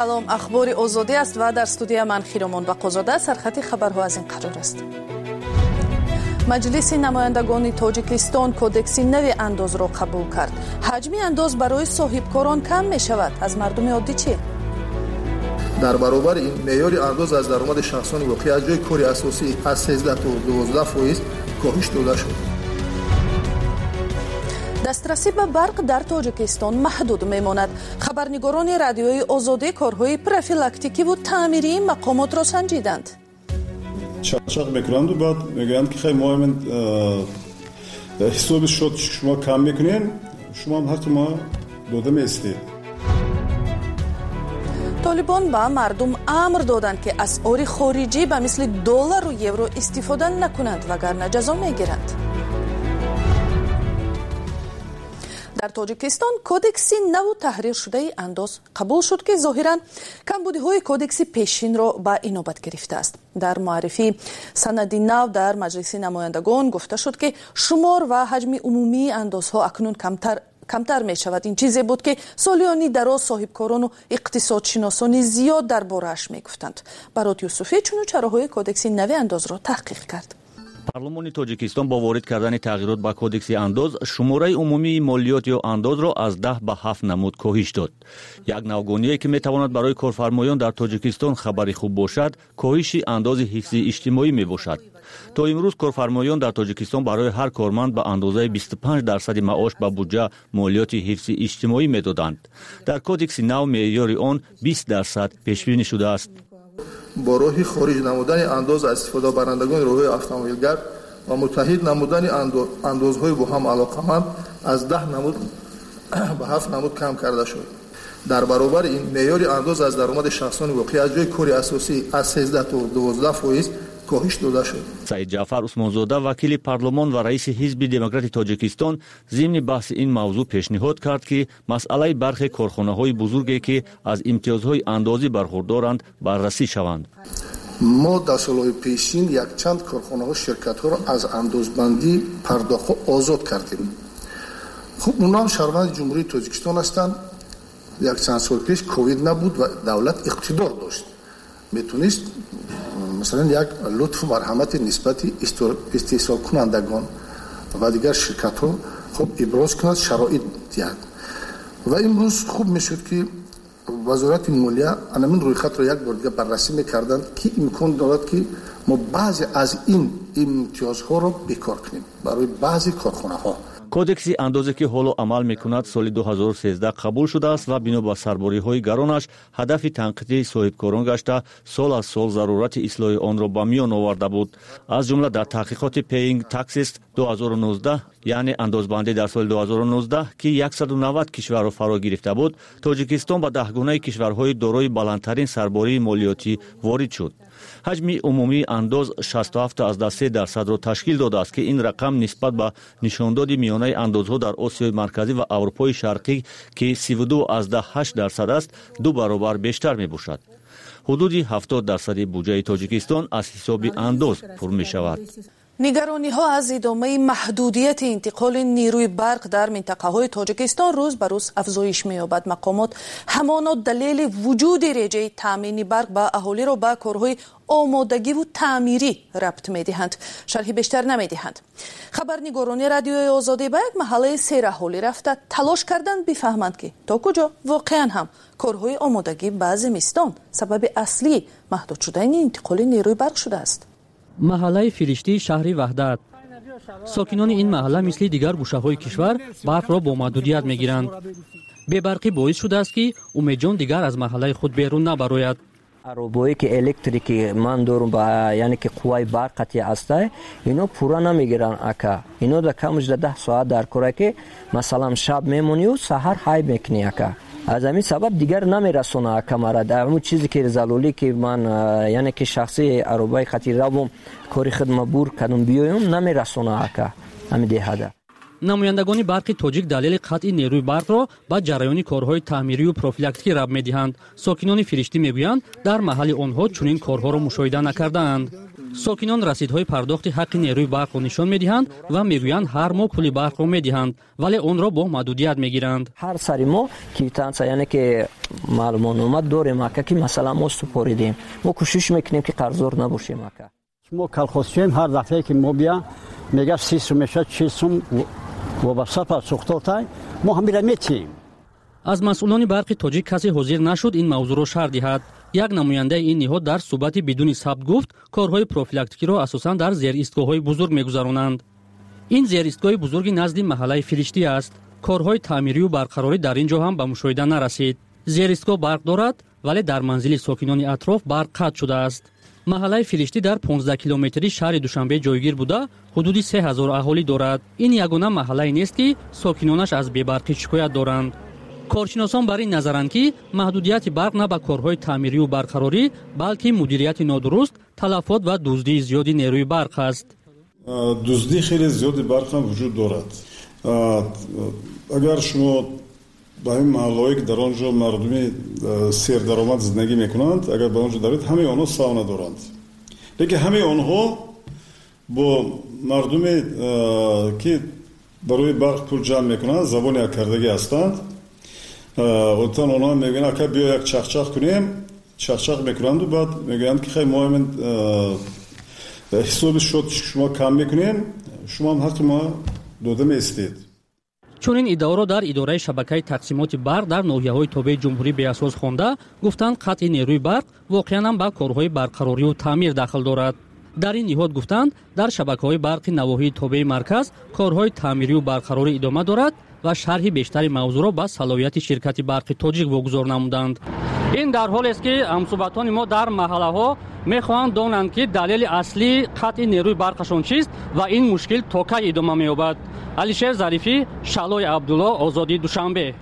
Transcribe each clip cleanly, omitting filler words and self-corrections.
салом, ахбори озодӣ аст ва дар студия ман Хиромон Бақозода. сархати хабарҳо аз ин қарор аст. маҷлиси намояндагони Тоҷикистон кодекси нави андозро қабул кард. ҳаҷми андоз барои соҳибкорон кам мешавад. аз мардуми оддӣ чӣ? дар баробари ин меъёри андоз аз даромади шахсони воқеъ аз ҷои кори асосӣ аз 13 то 12% коҳиш дода шуд. дастрасӣ ба барқ дар Тоҷикистон маҳдуд мемонад. хабарнигорони радиои Озодӣ корҳои профилактикиву таъмирии мақомотро санҷиданд. чақчақ мекунанду баъд мегӯянд ки хай моҳамед ҳисоби шод шумо кам мекунен, шумо ҳам ҳаққи мо дода меистед. толибон ба мардум амр доданд ки асъори хориҷӣ ба мисли доллару евро истифода накунанд, вагарна ҷазо мегиранд. дар Тоҷикистон кодекси наву таҳриршудаи андоз қабул шуд ки зоҳиран камбудиҳои кодекси пешинро ба инобат гирифтааст. дар муаррифии санади нав дар маҷлиси намояндагон гуфта шуд ки шумор ва ҳаҷми умумии андозҳо акнун камтар мешавад. ин чизе буд ки солиёни дароз соҳибкорону иқтисодшиносони зиёд дар борааш мегуфтанд. барот Юсуфӣ чунӯ-чароҳои кодекси нави андозро таҳқиқ кард. парлумони Тоҷикистон бо ворид кардани тағйирот ба кодекси андоз шумораи умумии молиёт ё андозро аз 10 ба 7 намуд коҳиш дод. як навгоние ки метавонад барои корфармоён дар Тоҷикистон хабари хуб бошад, коҳиши андози ҳифзи иҷтимоӣ мебошад. то имрӯз корфармоён дар Тоҷикистон барои ҳар корманд ба андозаи 25% маош ба буҷа молиёти ҳифзи иҷтимоӣ медоданд. дар кодекси нав меъёри он 20% пешбинӣ шудааст. бо роҳи хориҷ намудани андоз аз истифодабарандагони роҳҳои автомобилгар ва муттаҳид намудани андозҳои бо ҳам алоқаманд аз 10 намуд ба 7 намуд кам карда шуд. дар баробари ин меъёри андоз аз даромади шахсони воқеъ аз ҷои кори асосӣ аз 13 то 12% коҳиш дода шуд. Саид Ҷаъфар Усмонзода, вакили парлумон ва раиси ҳизби демократи Тоҷикистон, зимни баҳси ин мавзӯъ пешниҳод кард ки масъалаи бархе корхонаҳои бузурге ки аз имтиёзҳои андозӣ бархурдоранд баррасӣ шаванд. мо дар солҳои пешин якчанд корхонаҳо ширкатҳоро аз андозбандӣ пардохтҳо озод кардем. хуб онҳо ҳам шаҳрванди ҷумҳурии Тоҷикистон ҳастанд. якчанд сол пеш ковид набуд ва давлат иқтидор дошт, метавонист масалан як лутфу марҳамати нисбати истеҳсолкунандагон ва дигар ширкатҳо хуб иброз кунад, шароит диҳад. ва имрӯз хуб мешуд ки вазорати молия анамин рӯйхатро як бор дигар баррасӣ мекарданд ки имкон дорад ки мо баъзе аз ин имтиёзҳоро бекор кунем барои баъзе корхонаҳо. кодекси андозе ки ҳоло амал мекунад соли 2013 қабул шудааст ва бино ба сарбориҳои гаронаш ҳадафи танқидии соҳибкорон гашта сол аз сол зарурати ислоҳи онро ба миён оварда буд. аз ҷумла дар таҳқиқоти Paying Taxes 2019 яъне андозбандӣ дар соли 2019 ки 190 кишварро фаро гирифта буд, Тоҷикистон ба даҳгонаи кишварҳои дорои баландтарин сарбории молиётӣ ворид шуд. ҳаҷми умумии андоз 67.3%-ро ташкил додааст ки ин рақам нисбат ба нишондоди миёнаи андозҳо дар Осиёи марказӣ ва Аврупои шарқӣ ки 32.8% аст, 2 баробар бештар мебошад. ҳудуди 70% буҷаи Тоҷикистон аз ҳисоби андоз пур мешавад. нигарониҳо аз идомаи маҳдудияти интиқоли нирӯи барқ дар минтақаҳои Тоҷикистон рӯз ба рӯз афзоиш меёбад. мақомот ҳамоно далели вуҷуди реҷаи таъмини барқ ба аҳолиро ба корҳои омодагиву таъмирӣ рабт медиҳанд. шарҳи бештар намедиҳанд. хабарнигорони радиои Озодӣ ба як маҳаллаи сераҳолӣ рафта талош карданд бифаҳманд ки то куҷо воқеан ҳам корҳои омодагӣ ба зимистон сабаби аслии маҳдуд шудани интиқоли нирӯи барқ шудааст. маҳаллаи фириштии шаҳри ваҳдат. сокинони ин маҳалла мисли дигар гӯшаҳои кишвар барқро бо маҳдудият мегиранд. бебарқӣ боис шудааст ки умедҷон дигар аз маҳаллаи худ берун набарояд. аробое ки электрики ман дорум ба яъне ки қувваи барқ қатъи аста, ино пурра намегиранд ака. ино да камуҷда 10 соат дар кора ки масалан шаб мемонию саҳар ҳай мекунӣ ака. аз ҳамин сабаб дигар намерасона ака мара дар ҳамун чизе ки залолӣ ки ман яъне ки шахси аробаи қатъи равм кори хидматбур кадом биёям намерасона ака ҳамин деҳада. намояндагони барқи тоҷик далели қатъи нерӯи барқро ба ҷараёни корҳои таъмирию профилактикӣ раб медиҳанд. сокинони фириштӣ мегӯянд дар маҳалли онҳо чунин корҳоро мушоҳида накардаанд. ساکنان رسیدهای پرداخت حق نیروی برق را نشان می‌دهند و میگویند هر ماه پول برق را می‌دهند ولی آن را با محدودیت می‌گیرند. هر سری ما کیتانسا یعنی که معلومات داریم که مثلا ما سپاریدیم ما کوشش میکنیم که قرضدار نباشیم. ما کالخوستیم هر دفعه که ما بیا میگه 30 میشه 40 وابسته به سوختار ما هم میریم. از مسئولان برق تاجیک کسی حاضر نشد این موضوع را شرح دهد. یک نماینده این نهاد در صحبت بدون ثبت گفت کارهای پروفیلاکتیکی را اساساً در زیر ایستگاه‌های بزرگ می‌گذرانند. این زیر ایستگاه بزرگی نزد محله فرشتی است. کارهای تعمیری و برقراری در اینجا هم به مشاهده نرسید. زیر ایستگاه برق دارد ولی در منزل ساکنان اطراف برق قطع شده است. محله فرشتی در 15 کیلومتری شهر دوشنبه جایگیر بوده حدود 3000 اهالی دارد. این یگانه محله نیست که ساکنانش از بی‌برقی شکایت دارند. کارشناسان بر این نظرند که محدودیت برق نه به کارهای تعمیری و برقراری بلکه مدیریت نادرست، تلفات و دزدی زیادی نیروی برق است. دزدی خیلی زیادی برق هم وجود دارد. اگر شما با این محله‌ای که در آنجا مردمی سیر درآمد زندگی میکنند اگر به آنجا دارید همه آنها ساونا دارند، لیکن همه آنها با مردمی که برای برق پول جمع میکنند زبان یک کردگی هستند. اونتان آنها میگن که بیا یک چخچخ کنیم، چخچخ میکنند و بعد میگن که خیلی ما همین حساب شد شما کم میکنیم، شما هم حق ما داده میستید. چون این ادعا را در اداره شبکه تقسیمات برق در ناحیه‌های تابع جمهوری به اساس خوانده، گفتند قطع نیروی برق واقعاً هم به کارهای برقراری و تعمیر دخل دارد. در این نهاد گفتند در شبکه‌های برق نواحی تابع مرکز کارهای تعمیری و برقراری ادامه دارد و شرح بیشتر موضوع را به صلاحیت شرکت برق تاجیک واگذار نمودند. این در حالی است که همسوبتان ما در محله‌ها می‌خواهند دانند که دلیل اصلی قطع نیروی برقشان چیست و این مشکل تا کی ادامه می‌یابد. علیشیر ظریفی، شالای عبدالله، آزادی دوشنبه.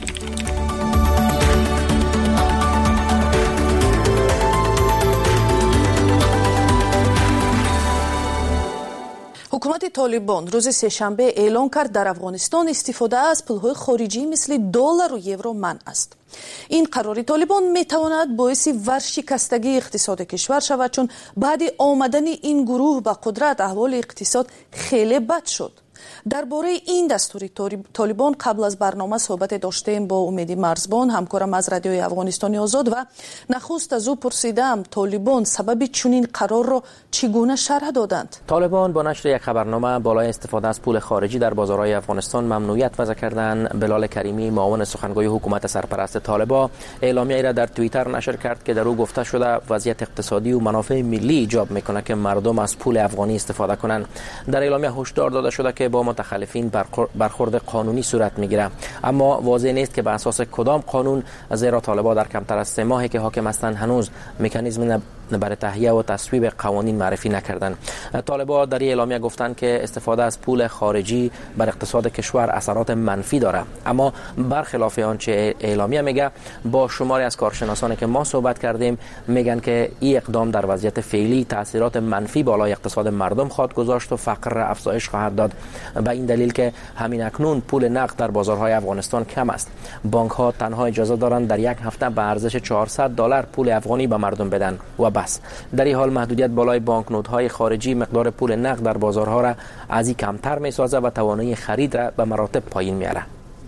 حکومت طالبان روز سه‌شنبه اعلام کرد در افغانستان استفاده از پولهای خارجی مثل دلار و یورو منع است. این قرار طالبان میتواند باعث ورشکستگی اقتصاد کشور شود چون بعد آمدن این گروه به قدرت احوال اقتصاد خیلی بد شد. درباره این دستور طالبان قبل از برنامه صحبت داشتیم با امیدی مرزبان، همکارم از رادیوی افغانستان آزاد، و نخست از او پرسیدم طالبان سبب چنین قرار را چگونه شرح دادند. طالبان با نشر یک خبرنامه بالای استفاده از پول خارجی در بازارهای افغانستان ممنوعیت وضع کردند. بلال کریمی، معاون سخنگوی حکومت سرپرست طالبان، اعلامیه‌ای را در توییتر نشر کرد که در او گفته شده وضعیت اقتصادی و منافع ملی ایجاب میکنه که مردم از پول افغانی استفاده کنند. در اعلامیه هشدار داده شده که با متخلفین برخورد قانونی صورت میگیره، اما واضح نیست که به اساس کدام قانون، زیرا طالبان در کمتر از 3 ماهی که حاکم هستند هنوز مکانیزم برای تهیه و تصویب قوانین معرفی نکردند. طالبان در اعلامیه گفتند که استفاده از پول خارجی بر اقتصاد کشور اثرات منفی داره، اما برخلاف آنچه اعلامیه میگه، با شماری از کارشناسانی که ما صحبت کردیم میگن که این اقدام در وضعیت فعلی تاثیرات منفی بالای اقتصاد مردم خواهد گذاشت و فقر افزایش خواهد داد. به این دلیل که همین اکنون پول نقد در بازارهای افغانستان کم است. بانک ها تنها اجازه دارند در یک هفته به ارزش $400 پول افغانی به مردم بدن و بس. در این حال محدودیت بالای بانکنوت‌های خارجی مقدار پول نقد در بازارها را از این کمتر می‌سازه و توانایی خرید را به مراتب پایین میاره.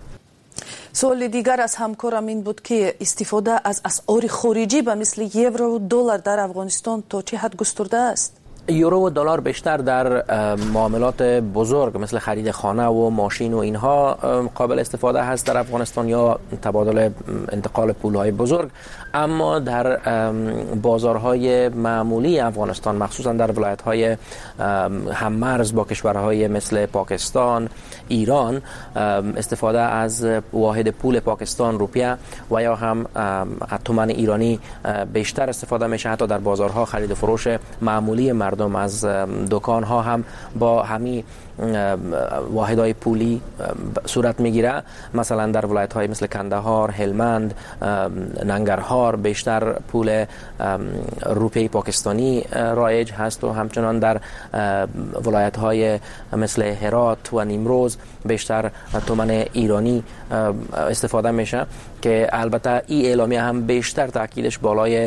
سوال دیگر از همکارم این بود که استفاده از اسعار خارجی به مثل یورو و دلار در افغانستان تا چه حد گسترده است؟ یورو و دلار بیشتر در معاملات بزرگ مثل خرید خانه و ماشین و اینها قابل استفاده هست در افغانستان یا تبادل انتقال پولهای بزرگ، اما در بازارهای معمولی افغانستان مخصوصا در ولایت‌های هممرز با کشورهای مثل پاکستان، ایران، استفاده از واحد پول پاکستان روپیه و یا هم تومان ایرانی بیشتر استفاده میشه. حتی در بازارها خرید و فروش معمولی مردم از دکان ها هم با همین واحدهای پولی صورت میگیره. مثلا در ولایت های مثل کندهار، هلمند، ننگرهار بیشتر پول روپیه پاکستانی رایج هست و همچنان در ولایت های مثل هرات و نیمروز بیشتر تومان ایرانی استفاده میشه که البته این اعلامیه هم بیشتر تاکیدش بالای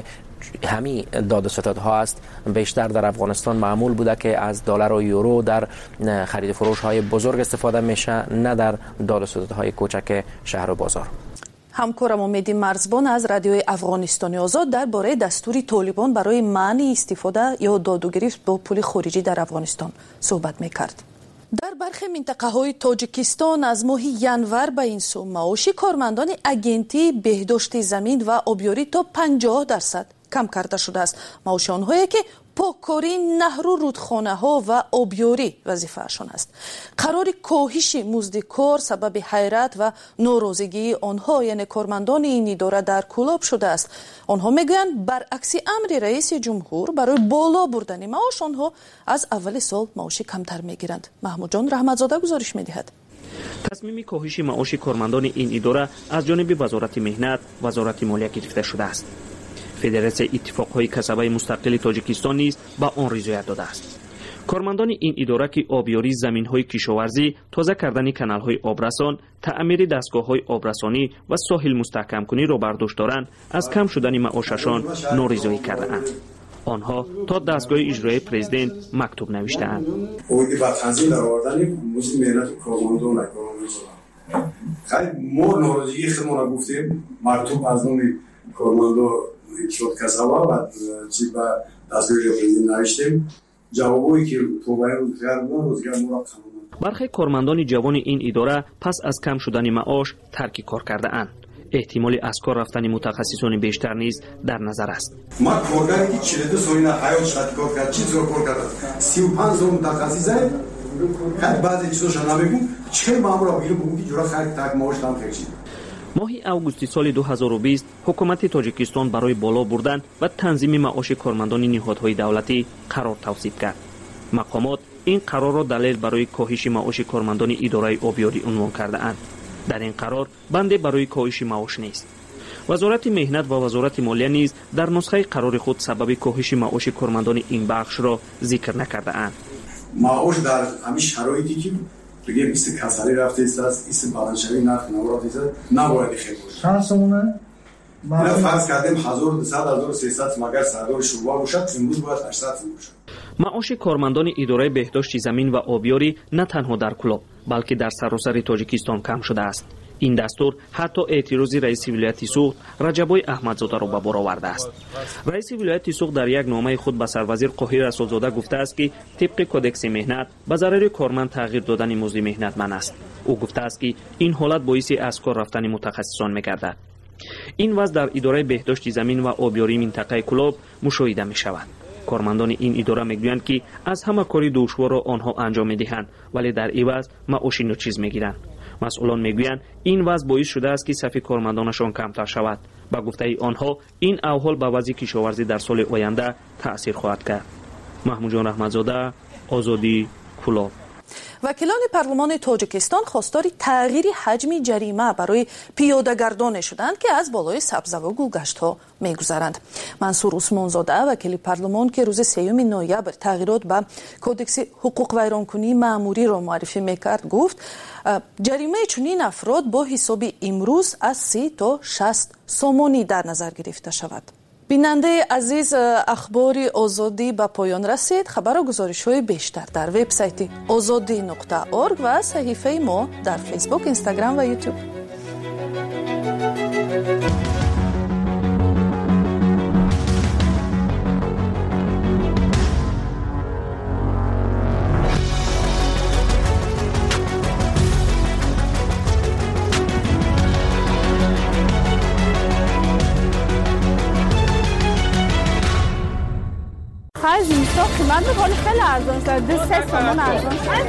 همین داد و ستدها است بیشتر در افغانستان معمول بوده که از دلار و یورو در خرید و فروش های بزرگ استفاده میشه، نه در داد و ستدهای کوچک شهر و بازار. همکارم امیدی مرزبان از رادیوی افغانستان آزاد درباره دستوری طالبان برای منع استفاده یا داد و گریفت با پول خارجی در افغانستان صحبت میکرد. در برخی منطقه های تاجیکستان از ماه ینور به این سو معاش کارمندان اگنتی بهداشت زمین و آبیاری تا 50% کم کرده شده است. معاش آنهایی که پاککاری نهر و رودخانه ها و آبیاری وظیفه‌شان است. قرار کاهش مزد کار سبب حیرت و ناراضگی آنها یعنی کارمندان این اداره در کلاب شده است. آنها میگویند برعکس امر رئیس جمهور برای بالا بردن معاش آنها از اول سال معاش کمتر میگیرند. محمود جان رحمتزاده گزارش میدهد. تصمیم کاهش معاش کارمندان این اداره از جانب وزارت مهنت، وزارت مالیه گرفته شده است. فدراسیون اتفاقهای کسبه مستقل تاجیکستان نیز به آن رضایت داده است. کارمندان این اداره که آبیاری زمین‌های کشاورزی، تازه کردن کانال‌های آبرسان، تعمیر دستگاه‌های آبرسانی و ساحل مستحکم کنی را برداشت دارند، از کم شدن معاششان نارضایی کرده‌اند. آنها تا دستگاه اجرایی پرزیدنت مکتوب نوشته‌اند. اوی با تنظیم در آوردن مزد مهنت کارمندان خیلی ما نارضایی خودمون گفتیم مکتوب از نام کارمندان شد کسبه و چی با دستگاه پرزیدنت نوشتیم. جوابی که توبه روزگار ما برخی کارمندان جوان این اداره پس از کم شدن معاش ترک کار کرده اند. احتمال از کار رفتن متخصصان بیشتر نیز در نظر است. ما کارگری که 42 سال حیات شد کار کرد، چی زور کار کرد، 35 سال متخصص است. خیلی بعضی چیزاش نمیگم، چه مامورا بیرون بگم که جورا خرید تاک معاش تام فکشید. ماه اوگوست سال 2020 حکومت تاجیکستان برای بالا بردن و تنظیم معاش کارمندان نهادهای دولتی قرار توصیف کرد. مقامات این قرار را دلیل برای کاهش معاش کارمندان اداره آبیاری عنوان کرده اند. در این قرار بنده برای کاهش معاش نیست. وزارت مهنت و وزارت مالیه نیز در نسخه قرار خود سبب کاهش معاش کارمندان این بخش را ذکر نکرده اند. معاش در همین شرایطی که بگیم است کسری رفته است بالانشوی نرخ نورات است نباید خیلی باشه. چند سومه؟ ما فرض کردیم 1200 1300 مگر سردار شوربا باشد، امروز باید 800 باشه. معاش کارمندان اداره بهداشت زمین و آبیاری نه تنها در کلاب بلکه در سراسر تاجیکستان کم شده است. این دستور حتی اعتراض رئیس ولایت سوخت رجبای احمدزاده را به بار آورده است. رئیس ولایت سوخت در یک نامه خود به سروزیر قاهر رسولزاده گفته است که طبق کدکس مهنت به ضرر کارمند تغییر دادن مزد مهنت منع است. او گفته است که این حالت باعث از کار رفتن متخصصان می‌گردد. این وضع در اداره بهداشت زمین و آبیاری منطقه کلاب مشاهده می‌شود. کارمندان این اداره میگویند که از همه کاری دشوار را آنها انجام می‌دهند ولی در عوض معاش ناچیز می‌گیرند. مسئولان میگویند این وضع باعث شده است که صف کارمندانشان کمتر شود. با گفته آنها این احوال به وضع کشاورزی در سال آینده تأثیر خواهد کرد. محمود جان رحمتزاده، آزادی، کلاب. وکیلان پارلمان تاجیکستان خواستار تغییر حجم جریمه برای پیاده‌گردان شدند که از بالای سبزه و گلگشت‌ها می‌گذرند. منصور عثمانزاده وکیل پارلمان که روز 3 نوامبر تغییرات به کدکس حقوق ویرانکنی مأموری را معرفی می‌کرد گفت جریمه چنین افراد با حساب امروز از 30 تا 60 سومانی در نظر گرفته شود. بیننده عزیز، اخبار آزادی به پایان رسید. خبر و گزارش‌های بیشتر در وبسایت azadi.org و صحیفه ما در فیسبوک، اینستاگرام و یوتیوب. زمستان قیمت می‌کنه خیلی ارزان شد. 3 تومان ارزان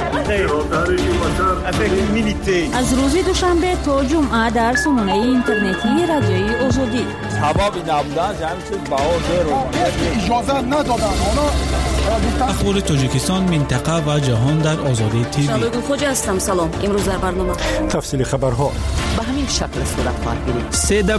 شد. از روز دوشنبه تا جمعه در سامانه اینترنتی رادیوی آزادی. هوا بی نبودن جمع شد بهار اجازه ندادن. اخبار تاجیکستان، منطقه و جهان در آزادی تیوی. شالوگل خوجا هستم. سلام. امروز در برنامه تفصیل خبرها به همین شکل صورت خواهد گرفت.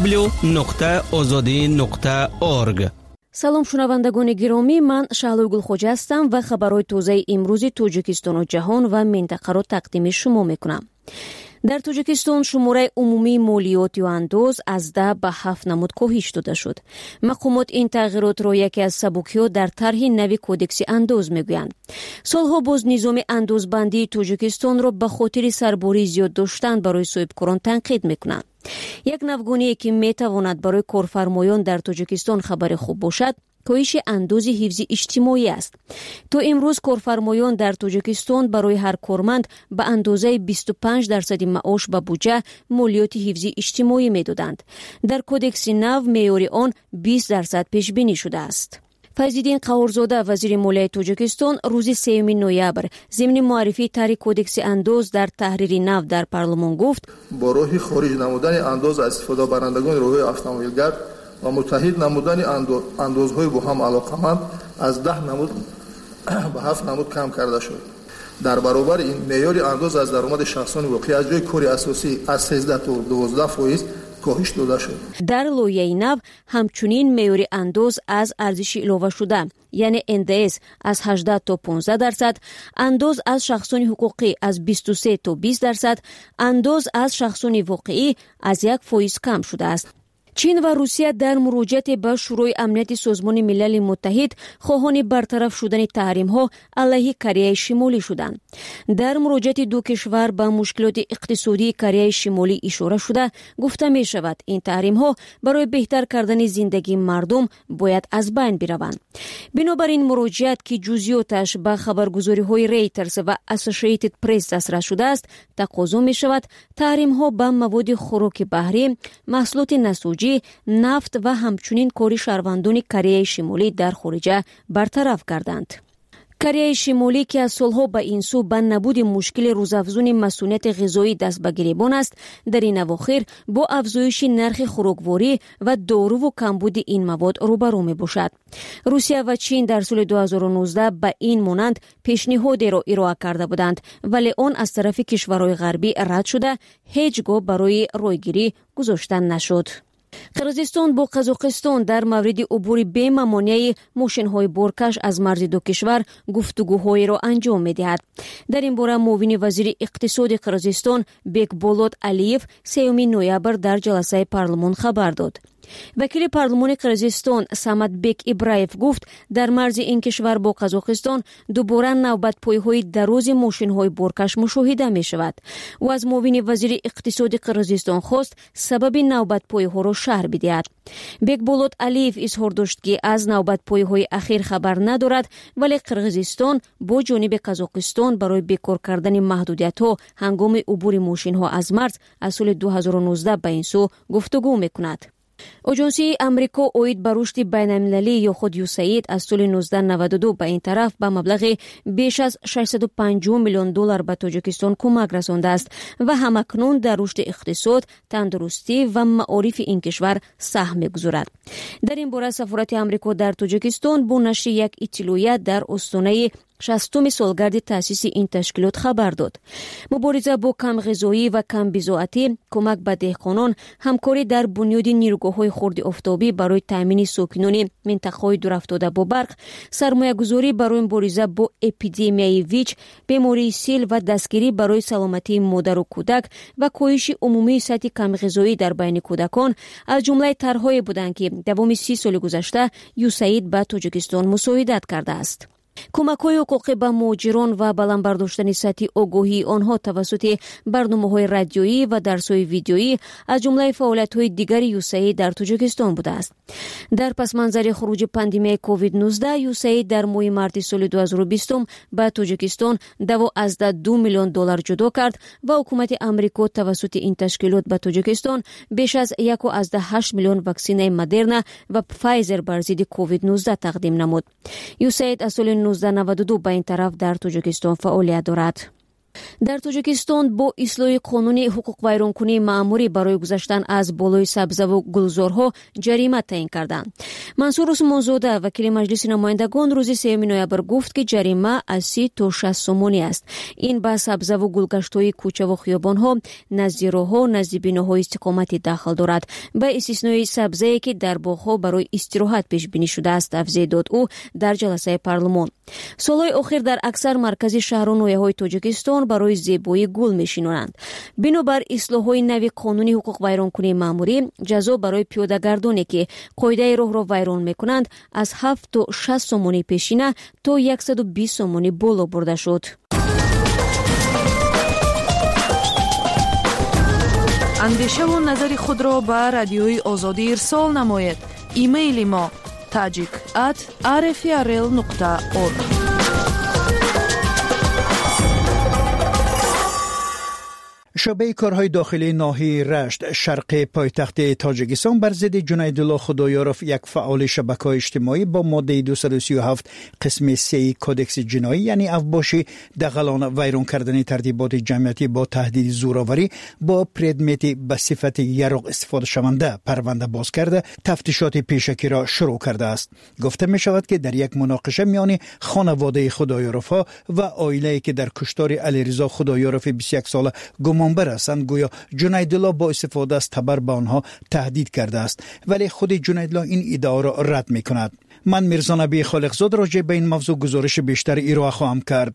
www.azadi.org. سلام شنوندگان گرامی، من شالوگل خوجا هستم و خبرهای تازه امروز تاجیکستان و جهان و منطقه را تقدیم شما میکنم. در توجیکستان شماره عمومی مالیات یا اندوز از 10 به 7 نمود کاهش داده شد. مقامات این تغییرات را یکی از سبکی‌ها در طرح نوی کودکس اندوز میگویند. سالها باز نظام اندوزبندی توجیکستان را به خاطر سرباری زیاد داشتن برای صاحبکاران تنقید میکنند. یک نوگانی که میتواند برای کارفرمایان در توجیکستان خبر خوب باشد، کاهش اندوز حفظ اجتماعی است. تا امروز کارفرمایان در توجیکستان برای هر کارمند به اندازه 25% معاش به بودجه مالیات حفظ اجتماعی میدادند. در کودکس نو معیار آن 20% پیش بینی شده است. فیض‌الدین قهورزاده وزیر مالیه توجیکستان روز 3 نوامبر ضمن معرفی طرح کودکس اندوز در تحریر نو در پارلمان گفت: با راه خارج نمودن اندوز از استفاده برندگان راههای اتومبیلگر و متحد نمودن اندازهای با هم علاقمند از 10 نمود به 7 نمود کم کرده شد. در برابر این معیار انداز از درآمد شخصان واقعی از جای کار اساسی از 13 تا 12% کاهش داده شد. در لایحه نو همچنین معیار انداز از ارزش اضافه شده یعنی NDS از 18 تا 15%، انداز از شخصان حقوقی از 23 تا 20%، انداز از شخصان واقعی از 1% کم شده است. چین و روسیه در مراجعت به شورای امنیت سازمان ملل متحد خواهان برطرف شدن تحریم‌ها علیه کره شمالی شدند. در مراجعت دو کشور به مشکلات اقتصادی کره شمالی اشاره شده گفته می شود این تحریم‌ها برای بهتر کردن زندگی مردم باید از بین بروند. بنابراین مراجعت که جزئیاتش به خبرگزاری‌های ریترز و اسوسییتد پرس دسترس شده است، تقاضا می شود تحریم‌ها به مواد خوراک بحری، محصولات نسوجی، نفت و همچنین کار شهروندان کره شمالی در خارج برطرف کردند. کره شمالی که از سالها به این سو به نبود مشکل روزافزون مسئولیت غذایی دست به گریبان است، در این اواخر با افزایش نرخ خوراکواری و دارو و کمبود این مواد روبرو می باشد. روسیه و چین در سال 2019 به این مانند پیشنهادی را ارائه کرده بودند، ولی آن از طرف کشورهای غربی رد شده هیچگاه برای رایگیری گذاشته نشد. قرقیزستان با قزاقستان در مورد عبور بی ممانعه ماشین‌های بارکش از مرز دو کشور گفتگوهایی را انجام می‌دهد. در این باره معاون وزیر اقتصاد قرقیزستان بیکبولات علیف 3 نوامبر در جلسه پارلمان خبر داد. وکیل پارلمان قرقیزستان سمد بیک ابراهیف گفت در مرز این کشور با قزاقستان دوباره نوبت پای‌های دراز ماشین‌های بارکش مشاهده می‌شود و از معاون وزیر اقتصاد قرقیزستان خواست سبب نوبت پای‌ها را شرح بدهد. بیکبولات علیف اظهار داشت که از نوبت پای‌های اخیر خبر ندارد، ولی قرقیزستان با جانب قزاقستان برای بیکار کردن محدودیت‌ها هنگام عبور ماشین‌ها از مرز از سال 2019 به این سو گفتگو می‌کند. اجنسی امریکا اوید به رشد بین‌المللی یا خود یوساید از سال 1992 به این طرف به مبلغ بیش از 650 میلیون دلار به تاجیکستان کمک رسانده است و همکنون در رشد اقتصاد، تندرستی و معارف این کشور سهم می‌گذارد. در این باره سفارت امریکا در تاجیکستان با نشر یک اطلاعیه در آستانه 60 سالگرد تأسیس این تشکیلات خبر داد. مبارزه با کم غذایی و کم بضاعتی، کمک به دهقانان، همکاری در بنیاد نیروگاه‌های خرد آفتابی برای تامین ساکنان منطقه‌های دورافتاده با برق، سرمایه‌گذاری برای مبارزه با اپیدمیای ویچ، بیماری سیل و دستگیری برای سلامتی مادر و کودک و کاهش عمومی سطح کم غذایی در بین کودکان از جمله طرح‌هایی بودند که دوام 30 سال گذشته یوساید به تاجیکستان مساعدت کرده است. کمک‌های حقوقی به مهاجران و بلند برداشتن سطح آگاهی آنها توسط برنامه‌های رادیویی و درس‌های ویدیویی از جمله فعالیت‌های دیگر یوساید در تاجیکستان بوده است. در پس منظر خروج پاندمی کووید 19 یوساید در ماه مارس سال 2020 به تاجیکستان 2 میلیون دلار جدا کرد و حکومت آمریکا توسط این تشکیلات به تاجیکستان بیش از 1.8 میلیون واکسن مدرنا و فایزر بر ضد کووید 19 تقدیم نمود. یوساید از سال 1992 به این طرف در تاجیکستان فعالیت دارد. در تاجیکستان با اصلاح قانون حقوق ویرانکنی مأموری برای گذشتن از بالای سبزه و گلزارها جریمه تعیین کردند. منصور عثمانزاده وکیل مجلس نمایندگان روز 3 نوامبر گفت که جریمه از 30 تا 60 سومانی است. این به سبزه و گلگشت‌های کوچه و خیابان‌ها، نزد راه‌ها، نزد بیناهای استقامتی داخل دارد. به استثنای سبزه‌ای که در باغ‌ها برای استراحت پیش بینی شده است توضیح داد او در جلسه پارلمان. سال‌های اخیر در اکثر مرکزی شهر و ناحیه‌های تاجیکستان برای زیبایی گل میشینانند. بنابر اصلاح‌های نوی قانون حقوق ویرانکنی ماموری، جزا برای پیاده‌گردانی که قاعده راه را ویران میکنند از 7 تا 6 سومانی پیشینه تا 120 سومانی بالا برده شد. اندیشه و نظر خود را به رادیوی آزادی ارسال نماید. ایمیل ما tajik@rfrl.org. شعبه کارهای داخلی ناحیه رشت شرق پایتخت تاجیکستان بر ضد جنیدالله خدایارف، یک فعال شبکه‌های اجتماعی، با ماده 237 قسم 3 کودکس جنایی یعنی افباشی دغلان ویران کردن ترتیبات جمعیتی با تهدید زورآوری با پردمت به صفت یرق استفاده شونده پرونده باز کرده تفتیشات پیشکی را شروع کرده است. گفته می شود که در یک مناقشه میان خانواده خدایارف ها و عائله‌ای که در کشتار علیرضا خدایارف 21 ساله گمان برسند، گویا جنیدالله با استفاده از تبر به آنها تهدید کرده است، ولی خود جنیدالله این ادعا را رد می کند. من میرزا نبی خالقزاد راجع به این موضوع گزارش بیشتر ارائه خواهم کرد.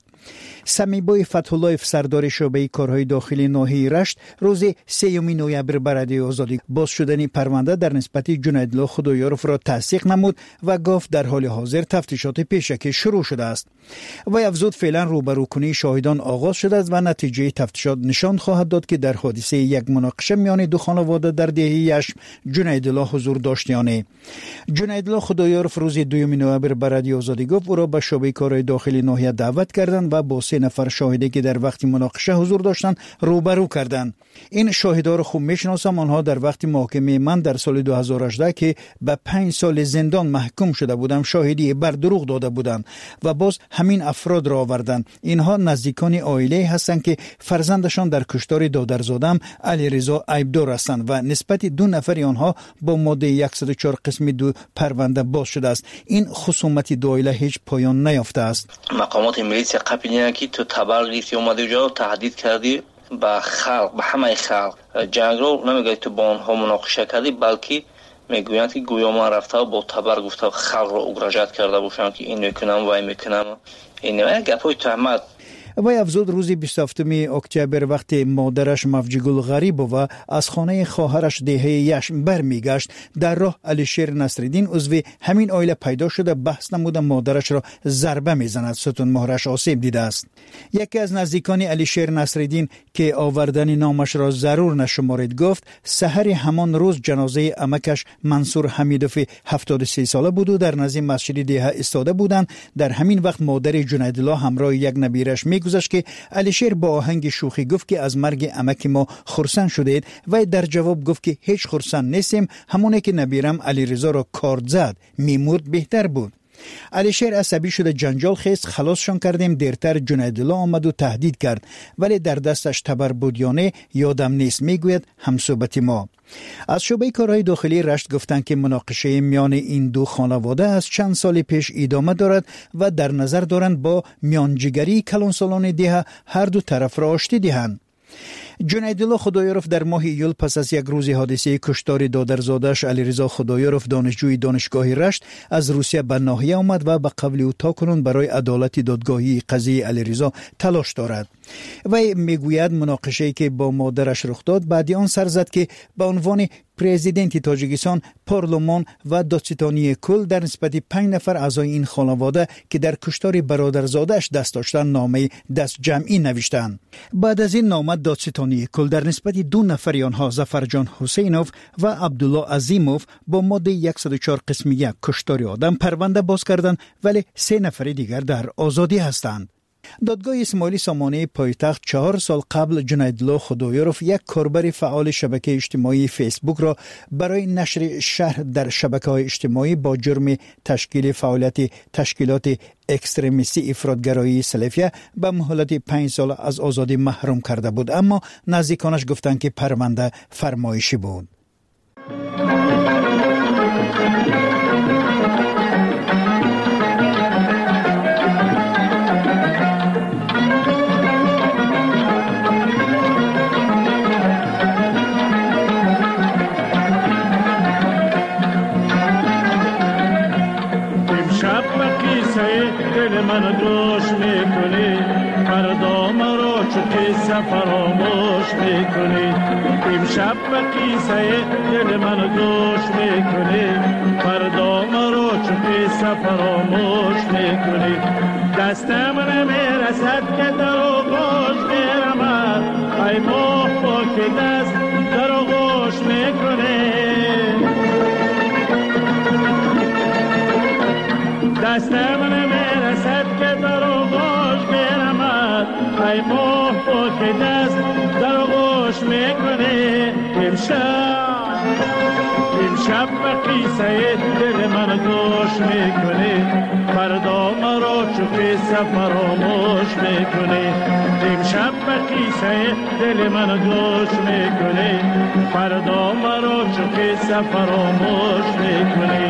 سمیبای فتح‌الله سردار شعبه کارهای داخلی ناحیه رشت روز 3 نوامبر بر رادیو آزادی باز شدن پرونده در نسبت جنیدالله خدایارف را تصدیق نمود و گفت در حال حاضر تفتیشات پیشکی شروع شده است. و افزود فعلا روبروکنی شاهدان آغاز شده است و نتیجه تفتیشات نشان خواهد داد که در حادثه یک مناقشه میان دو خانواده در دهه یشم جنیدالله حضور داشت یا نه. جنیدالله خدایارف روز 2 نوامبر بر رادیو آزادی گفت او را به شعبه کارهای داخلی ناحیه دعوت کردند و با 3 نفر شاهدی که در وقت مناقشه حضور داشتند روبرو کردند. این شاهدان را خوب میشناسم. آنها در وقت محاکمه من در سال 2018 که به 5 سال زندان محکوم شده بودم شاهدی بر دروغ داده بودند و باز همین افراد را آوردند. اینها نزدیکان عائله هستند که فرزندشان در کشتار دادرزادم علیرضا عیبدار هستند و نسبت 2 نفر آنها با ماده 104 قسم 2 پرونده باز شده است. این خصومت دو عائله هیچ پایان نیافته است. مقامات میلیسیا قبیله که تو تبرگی اومده اونجا تهدید کردی به خلق، به همه خلق. جنگ رو نمیگه تو با آنها مناقشه کردی، بلکه میگویند که گویا من رفته و با تبر گفته خلق رو اگراجت کرده باشم که این میکنم و این میکنم. این گپای تهمت. وی افزود روز 27 اکتبر وقت مادرش مفجگل غریب و از خانه خواهرش دهه یشم برمیگشت، در راه علیشیر نصرالدین عضو همین عائله پیدا شده بحث نموده مادرش را ضربه میزند. ستون مهرش آسیب دیده است. یکی از نزدیکان علیشیر نصرالدین که آوردن نامش را ضرور نشمارید گفت سحر همان روز جنازه عمکش منصور حمیدوف 73 ساله بود و در نزد مسجد ده ایستاده بودند. در همین وقت مادر جنیدالله همراه یک نبیرش گذشت که علیشیر با آهنگ شوخی گفت که از مرگ عمک ما خرسند شدید و در جواب گفت که هیچ خرسند نیستیم، همونه که نبیرم علیرضا را کارد زد میمرد بهتر بود. علیشیر عصبی شده جنجال خیست، خلاصشان کردیم. دیرتر جنیدالله آمد و تهدید کرد، ولی در دستش تبر بود یا نه یادم نیست، میگوید همصحبت ما. از شعبه کارهای داخلی رشت گفتند که مناقشه میان این دو خانواده از چند سال پیش ادامه دارد و در نظر دارند با میانجیگری کلانسالان ده هر دو طرف را آشتی دهند. جنیدالله خدایارف در ماه ایول پس از یک روز حادثه کشتار دادرزادش علیرضا خدایارف دانشجوی دانشگاه رشت از روسیه به ناحیه آمد و به قول او تاکنون برای عدالت دادگاهی قضیه علیرضا تلاش دارد. وی میگوید مناقشه‌ای که با مادرش رخ داد بعد آن سر زد که به عنوان پرزیدنت تاجیکستان پارلمان و دادستانی کل در نسبت 5 نفر اعضای این خانواده که در کشتار برادرزادش دست داشتند نامه دست جمعی نوشتند. بعد از این نامه دادستانی کل در نسبت 2 نفر آنها ظفرجان حسینوف و عبدالله عظیموف با ماده 104 قسم 1 کشتار آدم پرونده باز کردند، ولی 3 نفر دیگر در آزادی هستند. دادگاه اسماعیلی سامانه پایتخت 4 سال قبل جنیدالله خدایارف یک کاربر فعال شبکه اجتماعی فیسبوک را برای نشر شرح در شبکه‌های اجتماعی با جرم تشکیل فعالیت تشکیلات اکستریمیستی افراطگرایی سلفیه به مهلت 5 سال از آزادی محروم کرده بود، اما نزدیکانش گفتند که پرونده فرمایشی بود. به قصه دل من گوش میکنی فردا مرا چو قصه فراموش میکنی امشب به قصه دل من گوش میکنی فردا مرا چو قصه فراموش میکنی دستم نمیرسد که در آغوش میرمد ای ماه با که دست در آغوش میکنی دستم نمیرسد که در آغوش میرمد ای ماه با که دست در آغوش میکنی امشب به قصه دل من گوش میکنی فردا مرا چو قصه فراموش میکنی امشب به قصه دل من گوش میکنی فردا مرا چو قصه فراموش میکنی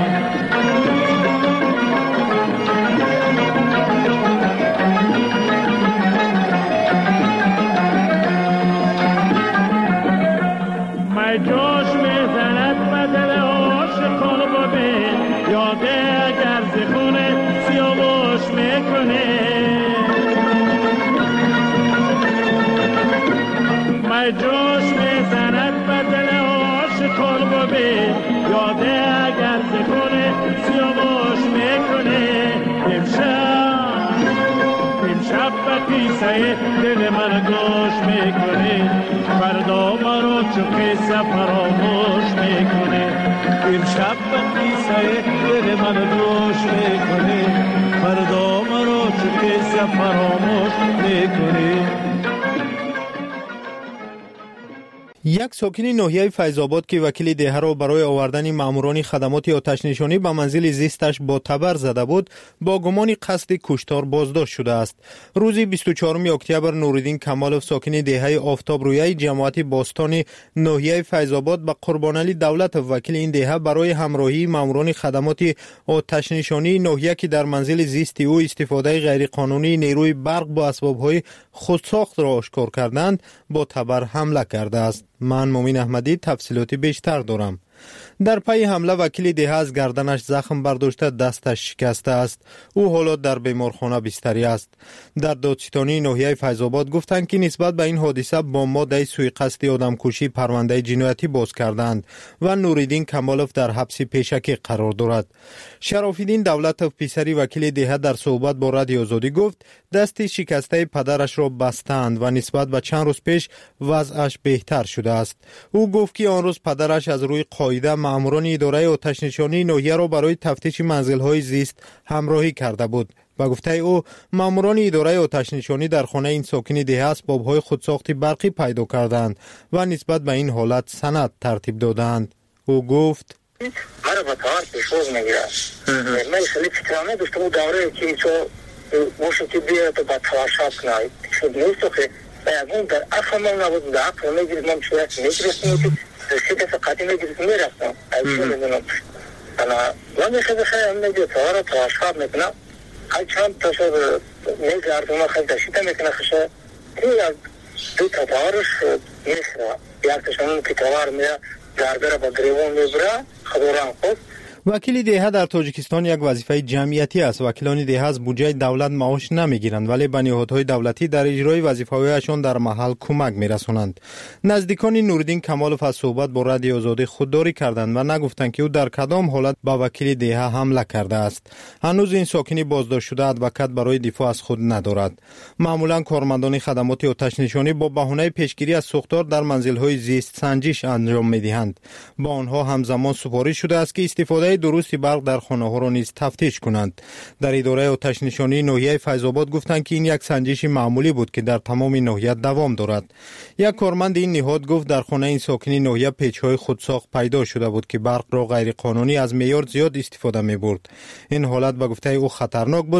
جوش میزند بدل عاشقان ببین یاده اگر زخونه سیاوش میکنه می جوش میزند بدل عاشقان ببین یاده اگر زخونه سیاوش میکنه امشب به قصه دل من گوش میکنی فردا مرا چو قصه فراموش میکنی امشب به قصه دل من گوش میکنی فردا مرا چو قصه فراموش میکنی یک ساکن ناحیه فیض‌آباد که وکیل دهه را برای آوردن ماموران خدمات آتش‌نشانی به منزل زیستش با تبر زده بود با گمان قصد کشتار بازداشت شده است. روز 24 اکتبر نورالدین کمالوف ساکن دهه آفتاب رویه جماعت باستان ناحیه فیض‌آباد به قربانعلی دولت وکیل این دهه برای همراهی ماموران خدمات آتش‌نشانی ناحیه که در منزل زیست او استفاده غیرقانونی نیروی برق با اسباب‌های خودساخت را آشکار کردند با تبر حمله کرده است. من مومین احمدی تفصیلات بیشتر دارم. در پی حمله وکیل دهه از گردنش زخم برداشته دستش شکسته است. او حالا در بیمارخانه بستری است. در دادستانی ناحیه فیض‌آباد گفتند که نسبت به این حادثه با ماده سوءقصد آدمکشی پرونده جنایتی باز کردند و نورالدین کمالوف در حبس پیشکی قرار دارد. شراف‌الدین دولتوف پسری وکیل دهه در صحبت با رادیو آزادی گفت دست شکسته پدرش را بستند و نسبت به چند روز پیش وضعش بهتر شده است. او گفت که آن روز پدرش از روی قاعده ماموران اداره آتش‌نشانی ناحیه را برای تفتیش منزل‌های زیست همراهی کرده بود. با گفته او ماموران اداره آتش‌نشانی در خانه این ساکن دهه اسباب‌های خودساخت برقی پیدا کردند و نسبت به این حالت سند ترتیب دادند. او گفت مرا با تار پیشوز میگیرد من خیلی فکرانه داشتم اون دوره که چو موشو که بیاد با تواشات کنید شد نیست که اون در افرمان نبود در افرمان میگیرد من شده میگیرستم که سه دفعه قدیم میگیرد میرفتم ایشون میدونم من خیلی خیلی میگیرد تواشات میکنم های چند تا شد میگردم و خیلی داشته میکنه خشه دو تا تارش میخره یک تشمون که تاوار میره گرده با گریوان میبره خبران خود. وکیل دهه در تاجیکستان یک وظیفه جمعیتی است. وکیلان دهه از بودجه دولت معاش نمیگیرند ولی به نهادهای دولتی در اجرای وظیفه‌هایشان در محل کمک میرسانند. نزدیکان نورالدین کمالوف از صحبت با رادیو آزادی خودداری کردند و نگفتند که او در کدام حالت با وکیل دهه حمله کرده است. هنوز این ساکن بازداشت شده ادوکات برای دفاع از خود ندارد. معمولا کارمندان خدمات آتش‌نشانی با بهانه پیشگیری از سوختار در منزل‌های زیست سنجش انجام می‌دهند. با آنها همزمان سپارش شده است که استفاده درستی برق در خانه‌ها را نیز تفتیش کنند. در اداره آتش‌نشانی ناحیه فیض‌آباد گفتند که این یک سنجش معمولی بود که در تمام ناحیه دوام دارد. یک کارمند این نهاد گفت در خانه این ساکن ناحیه پیچ‌های خودساخت پیدا شده بود که برق را غیر قانونی از معیار زیاد استفاده می‌برد. این حالت به گفته او خطرناک بود